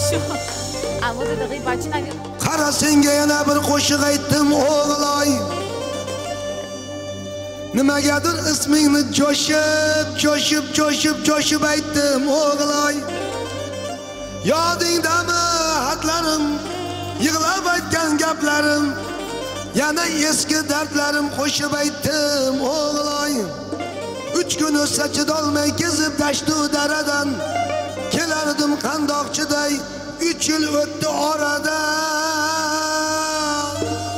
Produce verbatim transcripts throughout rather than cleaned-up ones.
Shu. Ammo daqiq bachinaga. Qara senga yana bir qo'shiq aytdim o'g'loy. Nimagadir ismingni jo'shib, jo'shib, jo'shib, jo'shib aytdim o'g'loy. Yodingdami xatlarim, yig'lab aytgan gaplarim, yana eski dardlarim qo'shib aytdim o'g'loy. Uch kun o'tsa chidolmay kezib tashtu daradan, kelardim qandoqchiday, uch yil o'tdi oradan.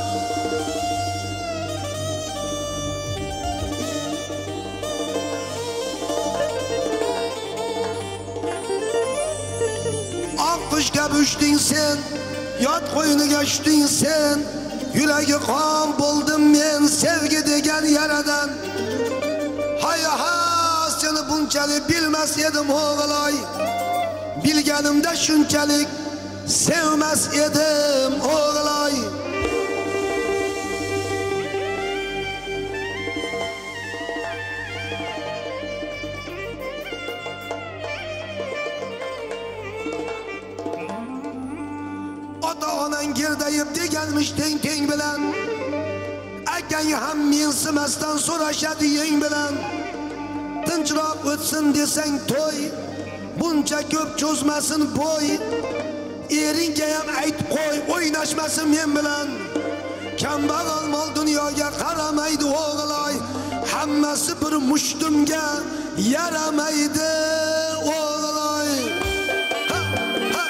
Oq qushga uchding sen, yot qo'yniga tushding sen, yuragi qon bo'ldim men sevgi degan yaradan. Hay ha, seni bunchalik bilmas edim o'g'loy. Bilganimda shunchalik sevmas edim o'g'loy. Ota-onang girdayib deganmish teng-teng bilan, akang ham mensimasdan so'rashadi yeng bilan. Tinchroq o'tsin desang to'y, buncha ko'p cho'zmasin bo'y. Eringga ham aytib qo'y, o'ynashmasin men bilan. Kambag'al mol dunyoga qaramaydi o'g'loy, hammasi bir mushtumga yaramaydi o'g'loy. Ha, ha.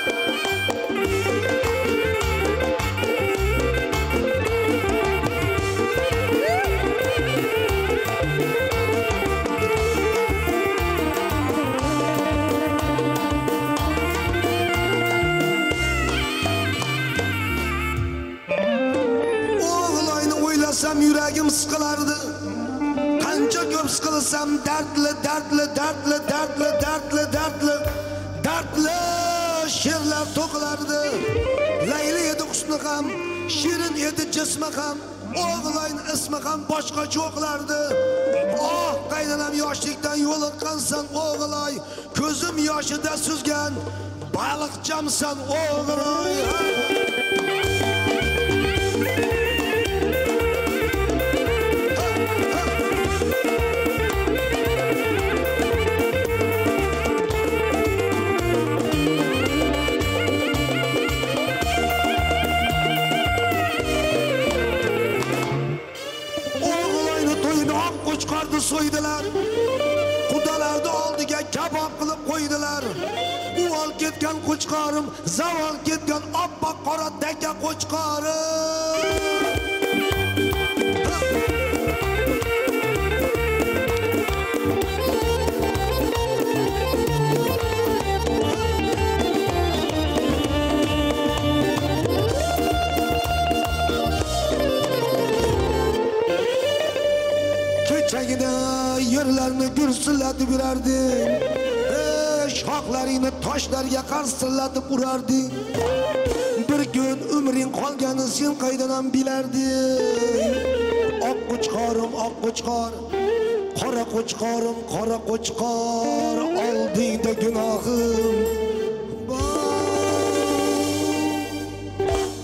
Yuragim siqilardi. Qancha ko'p siqilsam dardli, dardli, dardli, dardli, dardli, dardli, dardli she'rlar to'qilardi. Layli edi husni ham, shirin edi jismi ham, o'g'loyning ismi ham boshqa cho'qlardi. Oh, qaynanam yoshlikdan yo'liqqansan o'g'loy, ko'zim yoshida suzgan baliqchamsan o'g'loy. Qo'chqorni so'ydilar, qudalarni oldiga kabob qilib qo'ydilar. U ol ketgan qo'chqorim, zavol ketgan oppoq qora daka qo'chqorim. Kechagina yerlarni gursillatib yurarding, shoxlaringni toshlarga qarsillatib urarding. Bir kun umring qolgani sen qaydan bilarding. Oq qo'chqorim, oq qo'chqor, qora qo'chqorim, qora qo'chqor, oldingda gunohim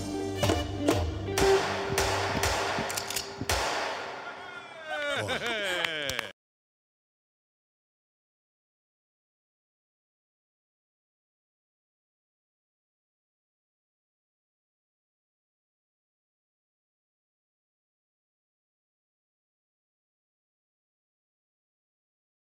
bor.